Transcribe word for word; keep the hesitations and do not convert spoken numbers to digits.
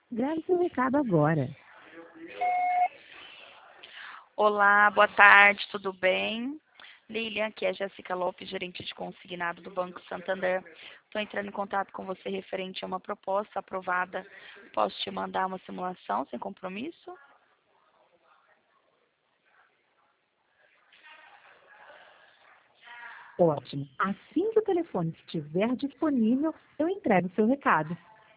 Grave seu recado agora. Olá, boa tarde, tudo bem? Lilian, aqui é Jéssica Lopes, gerente de consignado do Banco Santander. Estou entrando em contato com você referente a uma proposta aprovada. Posso te mandar uma simulação sem compromisso? Ótimo. Assim que o telefone estiver disponível, eu entrego seu recado.